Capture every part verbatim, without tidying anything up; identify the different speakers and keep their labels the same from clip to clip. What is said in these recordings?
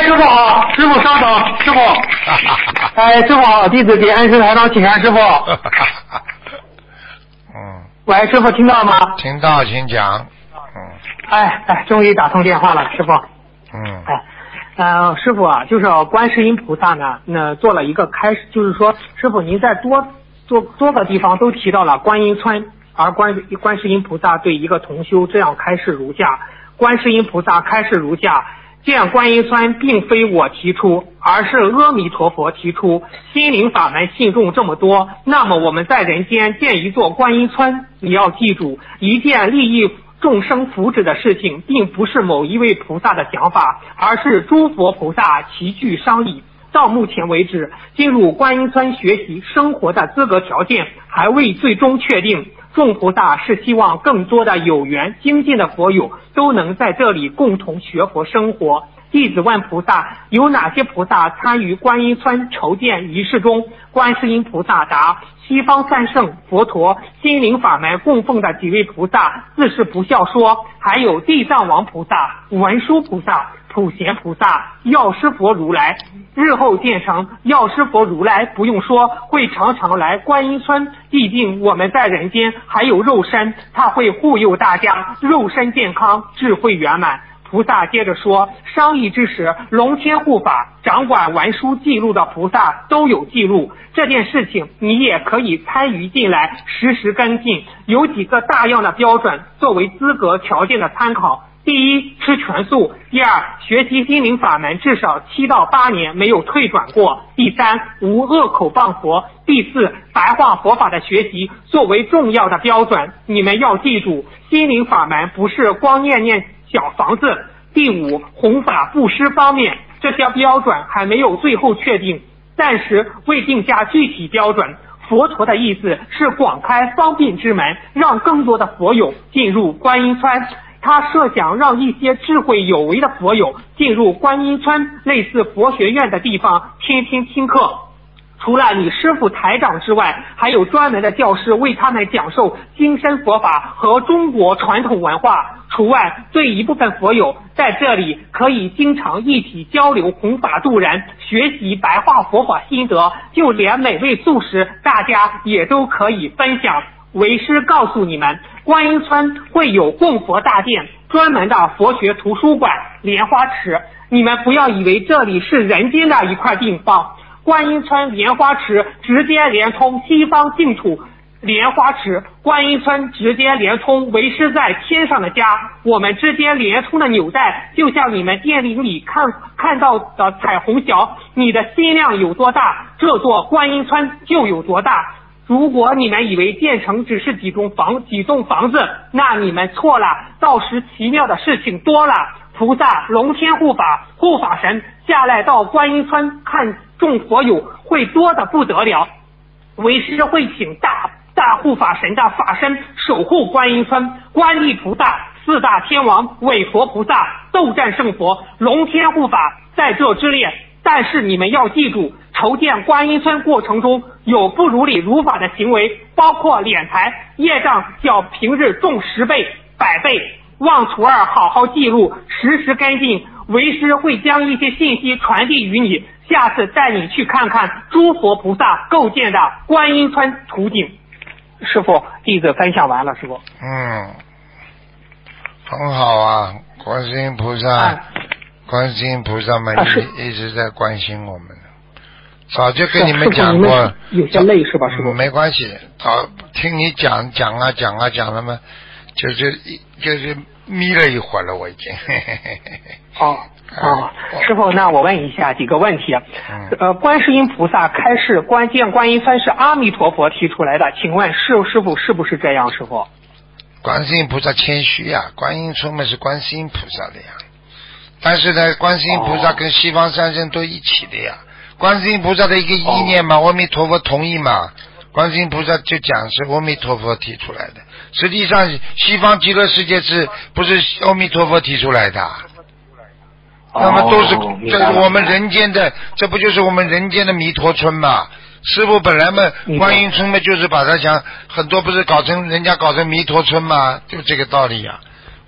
Speaker 1: 师傅好，师傅稍等，师傅。哎，师傅好，弟子给恩师台长请安，师傅。
Speaker 2: 嗯。
Speaker 1: 喂，师傅听到吗？
Speaker 2: 听到，请讲。嗯。
Speaker 1: 哎哎，终于打通电话了，师傅。
Speaker 2: 嗯。
Speaker 1: 哎。呃，师傅啊，就是观世音菩萨呢，那做了一个开始，就是说，师傅您在多多多个地方都提到了观音村，而观观世音菩萨对一个同修这样开示如下：观世音菩萨开示如下，建观音村并非我提出，而是阿弥陀佛提出。心灵法门信众这么多，那么我们在人间建一座观音村，你要记住，一件利益众生福祉的事情，并不是某一位菩萨的想法，而是诸佛菩萨齐聚商议。到目前为止，进入观音村学习生活的资格条件还未最终确定。众菩萨是希望更多的有缘精进的佛友都能在这里共同学佛生活。弟子问菩萨，有哪些菩萨参与观音村筹建仪式中？观世音菩萨答：西方三圣佛陀心灵法门供奉的几位菩萨自是不孝说，还有地藏王菩萨、文殊菩萨、普贤菩萨、药师佛如来。日后建成药师佛如来不用说，会常常来观音村，毕竟我们在人间还有肉身，他会护佑大家肉身健康，智慧圆满。菩萨接着说，商议之时，龙天护法掌管文书记录的菩萨都有记录，这件事情你也可以参与进来，实时跟进。有几个大样的标准作为资格条件的参考：第一，吃全素；第二，学习心灵法门至少七到八年没有退转过；第三，无恶口谤佛；第四，白话佛法的学习作为重要的标准。你们要记住，心灵法门不是光念念小房子。第五，弘法布施方面，这些标准还没有最后确定，暂时未定下具体标准。佛陀的意思是广开方便之门，让更多的佛友进入观音村。他设想让一些智慧有为的佛友进入观音村类似佛学院的地方听听听课。除了你师父台长之外，还有专门的教师为他们讲授精深佛法和中国传统文化。除外，对一部分佛友在这里可以经常一起交流弘法度人，学习白话佛法心得，就连美味素食大家也都可以分享。为师告诉你们，观音村会有供佛大殿，专门的佛学图书馆、莲花池。你们不要以为这里是人间的一块地方，观音村莲花池直接连通西方净土，莲花池观音村直接连通为师在天上的家。我们之间连通的纽带，就像你们电影里看看到的彩虹桥，你的心量有多大，这座观音村就有多大。如果你们以为建成只是几栋房几栋房子，那你们错了，到时奇妙的事情多了。菩萨龙天护法护法神下来到观音村看众佛友会多得不得了，为师会请大大护法神的法身守护观音村，观力菩萨、四大天王、韦佛菩萨、斗战胜佛、龙天护法在这之列。但是你们要记住，筹建观音村过程中有不如理如法的行为，包括敛财，业障较平日重十倍、百倍。望徒儿好好记录，实时跟进。为师会将一些信息传递于你，下次带你去看看诸佛菩萨构建的观音村图景。师父，弟子分享完了，师父。
Speaker 2: 嗯，很好啊，观世音菩萨。啊观世音菩萨们一一直在关心我们，早就跟你们讲过。
Speaker 1: 有些累是吧？师父、
Speaker 2: 嗯、没关系，早听你讲讲啊讲啊讲了嘛，就是就是眯了一会儿了，我已经。
Speaker 1: 哦哦，师父，那我问一下几个问题。嗯、呃，观世音菩萨开示关键观音村是阿弥陀佛提出来的，请问师师父是不是这样？师父，
Speaker 2: 观世音菩萨谦虚呀、啊，观音村嘛是观世音菩萨的呀。但是呢，观世音菩萨跟西方三圣都一起的呀。观世音菩萨的一个意念嘛，阿弥陀佛同意嘛。观世音菩萨就讲是阿弥陀佛提出来的，实际上西方极乐世界是不是阿弥陀佛提出来的？那么都是这是我们人间的，这不就是我们人间的弥陀村嘛？师父本来嘛，观音村嘛就是把它讲很多不是搞成人家搞成弥陀村嘛，就这个道理呀、啊。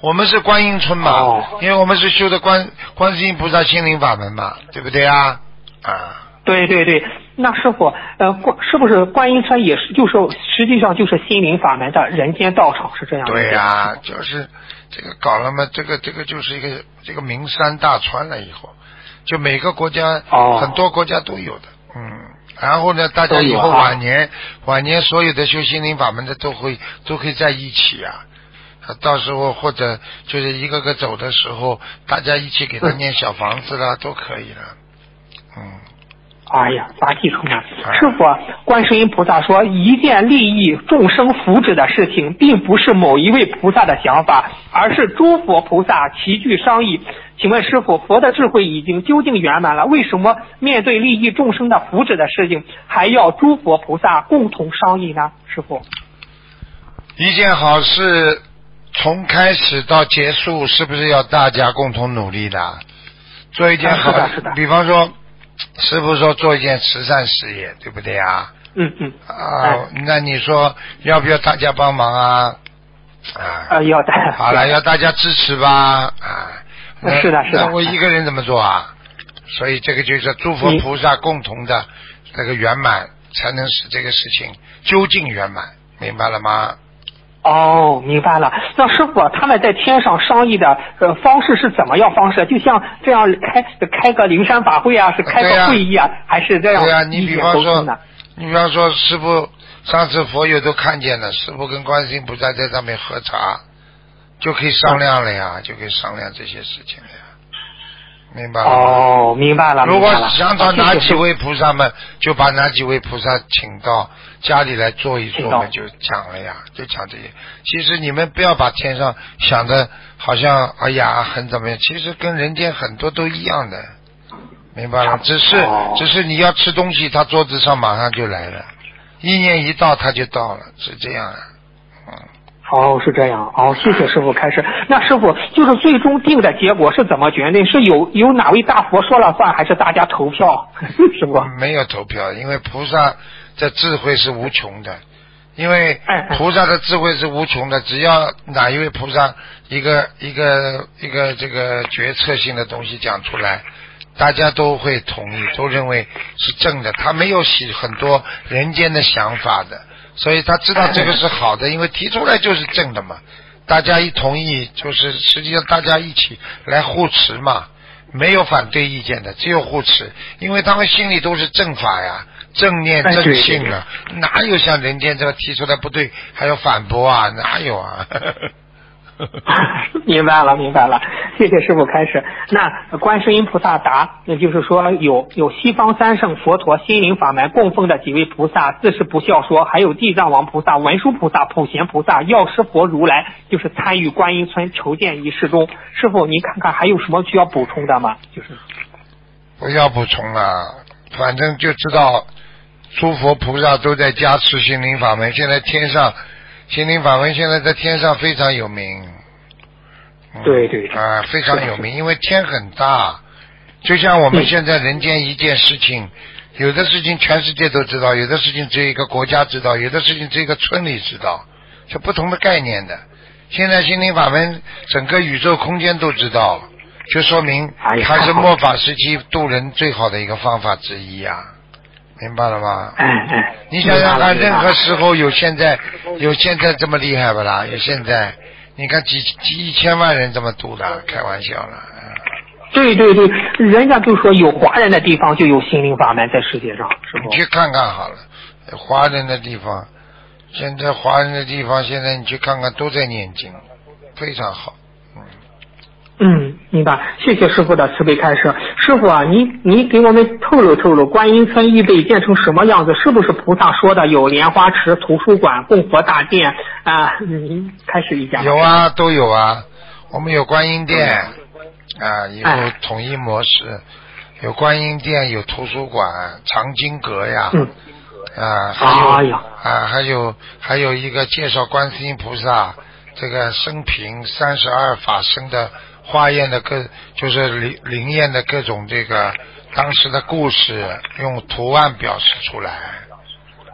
Speaker 2: 我们是观音村嘛，
Speaker 1: 哦、
Speaker 2: 因为我们是修的观观世音菩萨心灵法门嘛，对不对啊？啊，
Speaker 1: 对对对，那师傅，呃，是不是观音村也是就是实际上就是心灵法门的人间道场是这样的？
Speaker 2: 对呀、啊，就是这个搞了嘛，这个这个就是一个这个名山大川了以后，就每个国家、哦、很多国家都有的，嗯，然后呢，大家以后晚年、啊、晚年所有的修心灵法门的都会都可以在一起啊。到时候或者就是一个个走的时候，大家一起给他念小房子啦，都可以了。嗯。
Speaker 1: 哎呀，法体充满。师傅，观世音菩萨说，一件利益众生福祉的事情，并不是某一位菩萨的想法，而是诸佛菩萨齐聚商议。请问师傅，佛的智慧已经究竟圆满了，为什么面对利益众生的福祉的事情，还要诸佛菩萨共同商议呢？师傅，
Speaker 2: 一件好事。从开始到结束，是不是要大家共同努力的？做一件好，
Speaker 1: 啊、是的是的
Speaker 2: 比方说，师父说做一件慈善事业，对不对啊？
Speaker 1: 嗯嗯。
Speaker 2: 啊，
Speaker 1: 哎、
Speaker 2: 那你说要不要大家帮忙啊？啊，
Speaker 1: 啊要的。
Speaker 2: 好了，要大家支持吧？啊，
Speaker 1: 是的，是的。
Speaker 2: 那我一个人怎么做啊？所以这个就是诸佛菩萨共同的这个圆满，才能使这个事情究竟圆满，明白了吗？
Speaker 1: 哦，明白了。那师傅，他们在天上商议的呃方式是怎么样方式？就像这样开开个灵山法会啊，是开个会议啊，啊还是这样？
Speaker 2: 对啊，你比方说，你比方说，师傅上次佛友都看见了，师傅跟观世音菩萨在上面喝茶，就可以商量了呀，嗯、就可以商量这些事情了呀。明白了吗？
Speaker 1: 哦，明白了。
Speaker 2: 如果想找哪几位菩萨们，就把哪几位菩萨请到家里来坐一坐嘛，就讲了呀，就讲这些。其实你们不要把天上想的好像哎呀很怎么样，其实跟人间很多都一样的，明白了？只是、哦、只是你要吃东西，他桌子上马上就来了，意念一到他就到了，是这样啊。嗯。
Speaker 1: 哦，是这样。哦，谢谢师傅开始。那师傅就是最终定的结果是怎么决定？是有有哪位大佛说了算，还是大家投票？师傅
Speaker 2: 没有投票，因为菩萨的智慧是无穷的，因为菩萨的智慧是无穷的，只要哪一位菩萨一个一个一个这个决策性的东西讲出来，大家都会同意，都认为是正的，他没有洗很多人间的想法的。所以他知道这个是好的，因为提出来就是正的嘛，大家一同意，就是实际上大家一起来护持嘛，没有反对意见的，只有护持，因为他们心里都是正法呀，正念正信啊，哪有像人间这个提出来不对还要反驳啊，哪有啊？
Speaker 1: 明白了，明白了，谢谢师傅开始。那观世音菩萨答，那就是说有有西方三圣佛陀心灵法门供奉的几位菩萨自是不孝说，还有地藏王菩萨、文殊菩萨、普贤菩萨、药师佛如来，就是参与观音村筹建仪式中。师傅，您看看还有什么需要补充的吗？就是
Speaker 2: 不要补充了，反正就知道诸佛菩萨都在加持心灵法门，现在天上。心灵法门现在在天上非常有名，
Speaker 1: 嗯、对对
Speaker 2: 啊，非常有名，因为天很大，就像我们现在人间一件事情，嗯、有的事情全世界都知道，有的事情只有一个国家知道，有的事情只有一个村里知道，是不同的概念的。现在心灵法门整个宇宙空间都知道，就说明它是末法时期渡人最好的一个方法之一啊。明白了吗？
Speaker 1: 哎哎，
Speaker 2: 你想想看，任何时候有现在有现在这么厉害不啦？有现在，你看几几一千万人这么读的，开玩笑了。
Speaker 1: 对对对，人家就说有华人的地方就有心灵法门，在世界上，是不？
Speaker 2: 你去看看好了，华人的地方，现在华人的地方，现在你去看看都在念经，非常好。
Speaker 1: 嗯，明白。谢谢师傅的慈悲开示。师傅啊，你你给我们透露透露，观音村预备建成什么样子？是不是菩萨说的有莲花池、图书馆、供佛大殿啊？您开始一下。
Speaker 2: 有啊，都有啊。我们有观音殿、嗯、啊，以后统一模式，哎、有观音殿，有图书馆、藏经阁呀。嗯。啊，还有、哎、啊，还有还有一个介绍观世音菩萨这个生平三十二法身的。化验的各就是灵灵验的各种这个当时的故事，用图案表示出来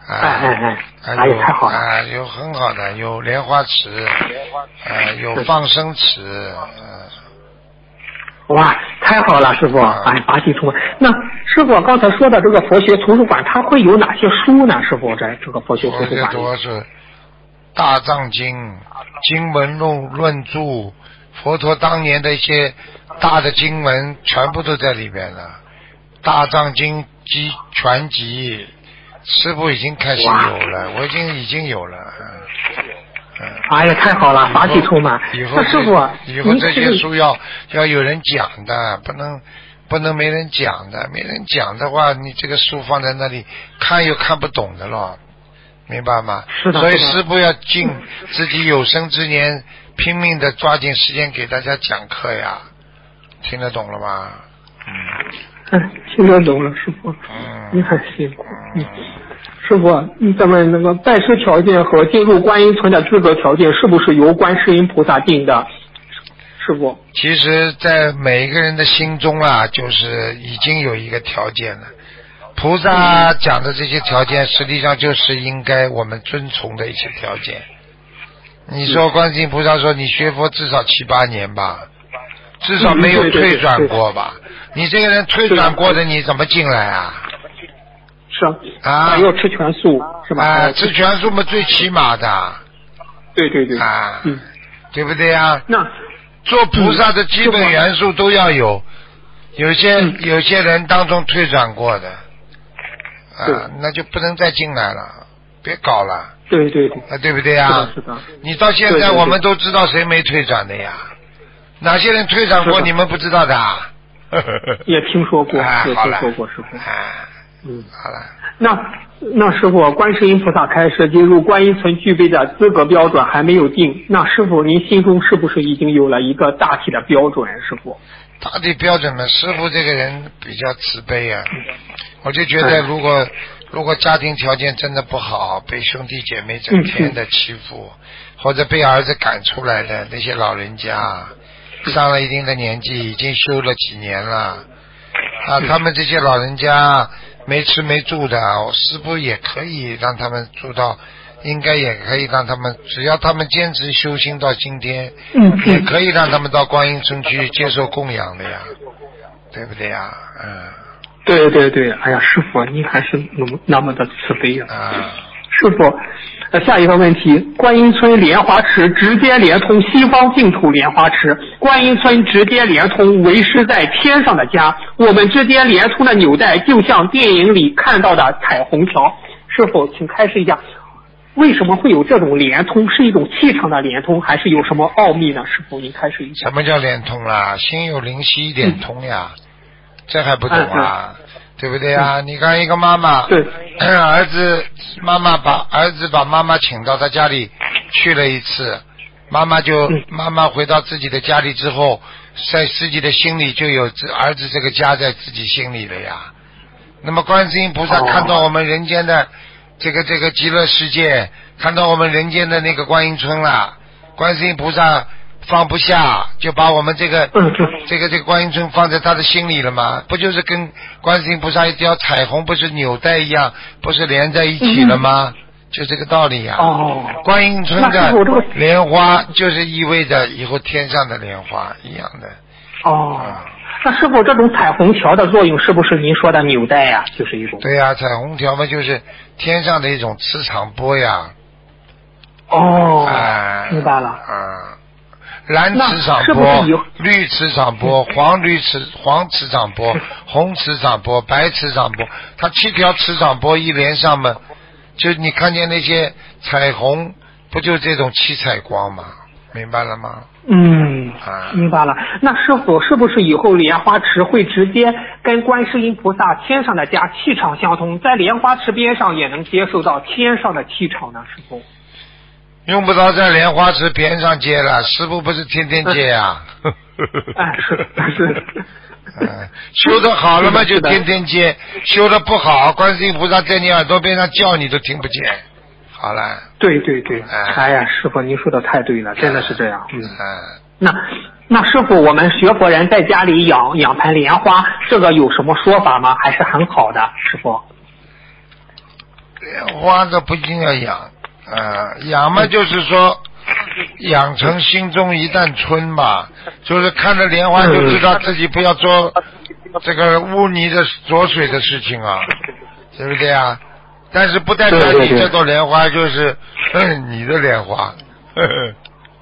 Speaker 2: 啊，
Speaker 1: 哎哎哎，
Speaker 2: 哎
Speaker 1: 哎呀，太好了！
Speaker 2: 啊，有很好的，有莲花池，呃，有放生池，呃
Speaker 1: 哇，太好了，师傅！哎，法喜充满。那师傅刚才说的这个佛学图书馆，它会有哪些书呢？师傅在这个佛学图书馆里？
Speaker 2: 主要是大藏经、经文论论著，佛陀当年的一些大的经文全部都在里边了。大藏经集全集，师傅已经开始有了，我已经已经有了。嗯，
Speaker 1: 哎呀，太好了，法喜充满。
Speaker 2: 以后
Speaker 1: 那师傅，
Speaker 2: 以后这些书要要有人讲的，不能不能没人讲的，没人讲的话，你这个书放在那里看又看不懂的了，明白吗？
Speaker 1: 是的。
Speaker 2: 所以师傅要尽自己有生之年，拼命的抓紧时间给大家讲课呀，听得懂了吗？
Speaker 1: 嗯。哎，听得懂了，师傅。嗯。你很辛苦。嗯。师傅，咱们那个拜师条件和进入观音村的资格条件是不是由观世音菩萨定的？师傅，
Speaker 2: 其实，在每一个人的心中啊，就是已经有一个条件了。菩萨讲的这些条件，实际上就是应该我们遵从的一些条件。你说观世音菩萨说你学佛至少七八年吧，至少没有退转过吧？你这个人退转过的，你怎么进来啊？
Speaker 1: 是
Speaker 2: 啊，
Speaker 1: 还要吃全素是吧？
Speaker 2: 啊，吃全素嘛，最起码的。
Speaker 1: 对对对。
Speaker 2: 啊，
Speaker 1: 嗯，
Speaker 2: 对不对啊？
Speaker 1: 那
Speaker 2: 做菩萨的基本元素都要有，有些、嗯、有些人当中退转过的，啊，那就不能再进来了，别搞了。
Speaker 1: 对对对。
Speaker 2: 啊，对不对啊？
Speaker 1: 是的，是的。
Speaker 2: 你到现在我们都知道谁没退转的呀？哪些人退转过你们不知道的？
Speaker 1: 也听说过，
Speaker 2: 啊、
Speaker 1: 也听说过，师傅。
Speaker 2: 啊。
Speaker 1: 嗯，
Speaker 2: 好了。
Speaker 1: 那那师傅，观世音菩萨开示进入观音村具备的资格标准还没有定，那师傅您心中是不是已经有了一个大体的标准？师傅，
Speaker 2: 大体标准呢？师傅这个人比较慈悲啊，我就觉得如果、嗯、如果家庭条件真的不好，被兄弟姐妹整天的欺负，嗯、或者被儿子赶出来的那些老人家，上了一定的年纪，已经修了几年了啊，他们这些老人家。没吃没住的，师父也可以让他们住到，应该也可以让他们，只要他们坚持修心到今天，
Speaker 1: 嗯，
Speaker 2: 也可以让他们到观音村去接受供养的呀，对不对呀？嗯。
Speaker 1: 对对对，哎呀，师父您还是那么的慈悲啊。
Speaker 2: 啊。
Speaker 1: 师父，呃，下一个问题，观音村莲花池直接连通西方净土莲花池，观音村直接连通为师在天上的家，我们之间连通的纽带就像电影里看到的彩虹桥。师父，请开示一下，为什么会有这种连通？是一种气场的连通，还是有什么奥秘呢？师父，您开示一下。
Speaker 2: 什么叫连通啦？心有灵犀一点通呀，嗯、这还不懂啊？嗯对不对啊？嗯、你看一个妈妈，
Speaker 1: 对，
Speaker 2: 儿子妈妈把儿子把妈妈请到他家里去了一次，妈妈就、嗯、妈妈回到自己的家里之后，在自己的心里就有儿子这个家在自己心里了呀。那么观世音菩萨看到我们人间的这个这个极乐世界，看到我们人间的那个观音村了，观世音菩萨放不下，就把我们这个、
Speaker 1: 嗯、
Speaker 2: 这个这个观音村放在他的心里了吗？不就是跟观世音菩萨一条彩虹不是纽带一样，不是连在一起了吗？嗯、就这个道理呀、啊。
Speaker 1: 哦。
Speaker 2: 观音村的莲花就是意味着以后天上的莲花一样的。
Speaker 1: 哦。嗯、那师傅，这种彩虹桥的作用是不是您说的纽带呀、啊？就是一种。
Speaker 2: 对呀、啊，彩虹桥嘛，就是天上的一种磁场波呀。
Speaker 1: 哦。
Speaker 2: 哎、
Speaker 1: 明白了。
Speaker 2: 嗯。蓝磁场波、绿磁场波、黄绿磁黄磁场波、红磁场波、白磁场波，它七条磁场波一连上嘛，就你看见那些彩虹，不就这种七彩光吗？明白了吗？
Speaker 1: 嗯，
Speaker 2: 啊、
Speaker 1: 明白了。那师傅是不是以后莲花池会直接跟观世音菩萨天上的家气场相通，在莲花池边上也能接受到天上的气场呢？师傅？
Speaker 2: 用不着在莲花池边上接了，师父不是天天接啊。
Speaker 1: 哎，是是。
Speaker 2: 嗯，修得好了嘛就天天接，修得不好，观世音菩萨在你耳朵边上叫你都听不见。好了。
Speaker 1: 对对对，哎, 哎呀，师父您说的太对了，真的是这样。
Speaker 2: 嗯。嗯
Speaker 1: 那那师父，我们学佛人在家里养养盆莲花，这个有什么说法吗？还是很好的，师父。
Speaker 2: 莲花这不一定要养，啊，养嘛就是说养成心中一担春吧，就是看着莲花就知道自己不要做这个污泥的浊水的事情啊，对不对啊？但是不代表你这朵莲花就是嗯你的莲花。呵呵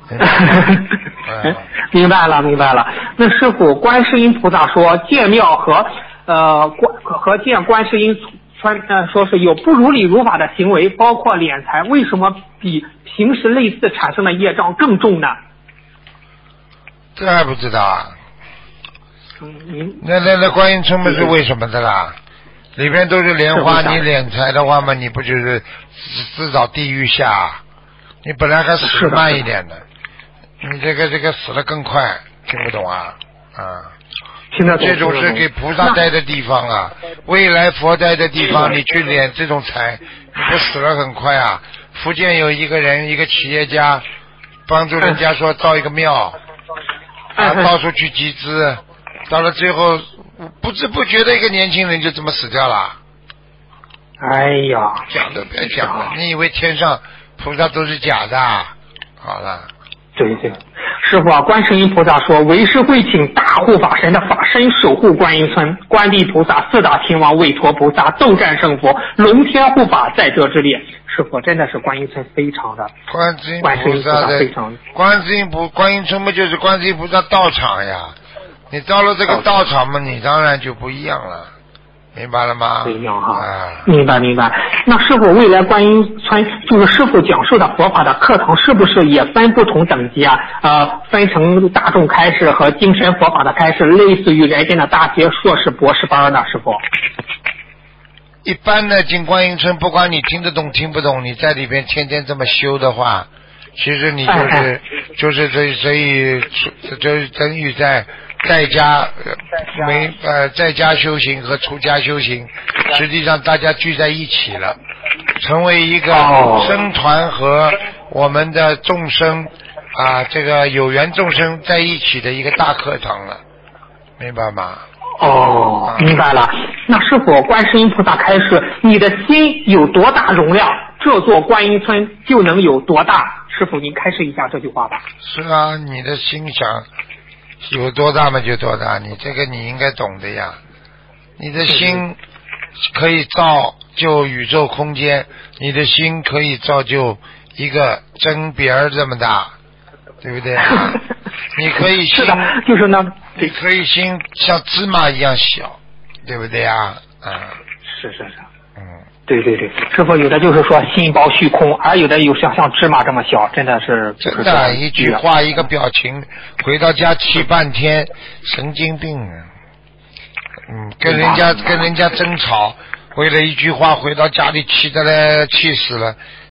Speaker 1: 明白了，明白了。那师傅，观世音菩萨说建庙和呃观和建观世音川呃说是有不如理如法的行为，包括敛财，为什么比平时类似产生的业障更重呢？
Speaker 2: 这还不知道啊？
Speaker 1: 嗯，您
Speaker 2: 那那那观音村嘛是为什么的啦？里边都是莲花，你敛财的话嘛，你不就是自找地狱下？你本来还死慢一点的，你这个这个死得更快，听不懂啊？啊，这种是给菩萨待的地方啊，未来佛待的地方，你去敛这种财，你不死得很快啊？福建有一个人，一个企业家，帮助人家说造一个庙，啊，到处去集资，到了最后不知不觉的一个年轻人就这么死掉了。
Speaker 1: 哎呀，
Speaker 2: 讲都别讲了，你以为天上菩萨都是假的？好了。
Speaker 1: 对对，师傅啊，观世音菩萨说，为师会请大护法神的法身守护观音村，观地菩萨、四大天王、韦陀菩萨、斗战胜佛、龙天护法在这之列。师傅真的是观音村非常的，
Speaker 2: 观世音
Speaker 1: 菩萨的非常，
Speaker 2: 观世音菩观音村不就是观世音菩萨道场呀？你到了这个道场嘛，你当然就不一样了。明白了吗？
Speaker 1: 不一样哈、
Speaker 2: 啊，
Speaker 1: 明白明白。那师傅，未来观音村就是师傅讲述的佛法的课程，是不是也分不同等级啊？呃，分成大众开示和精神佛法的开示，类似于人间的大学、硕士、博士班呢？师傅，
Speaker 2: 一般的进观音村，不管你听得懂听不懂，你在里边天天这么修的话，其实你就是、哎、就是这所以就等于在。在家没呃在家修行和出家修行，实际上大家聚在一起了，成为一个僧团和我们的众生啊，这个有缘众生在一起的一个大课堂了，明白吗？
Speaker 1: 哦，明白了。那师傅，观世音菩萨开示，你的心有多大容量，这座观音村就能有多大。师傅，您开示一下这句话吧。
Speaker 2: 是啊，你的心想有多大嘛就多大，你这个你应该懂的呀。你的心可以造就宇宙空间，你的心可以造就一个针鼻儿这么大，对不对啊？你可以心，
Speaker 1: 就是那，
Speaker 2: 你可以心像芝麻一样小，对不对啊？啊，
Speaker 1: 是是是，
Speaker 2: 嗯，
Speaker 1: 对对对，师傅有的就是说心包虚空，而有的有像像芝麻这么小，真的是
Speaker 2: 真的，一句话一个表情，回到家气半天，神经病啊！嗯，跟人家跟人家争吵，为了一句话回到家里气的嘞，气死了。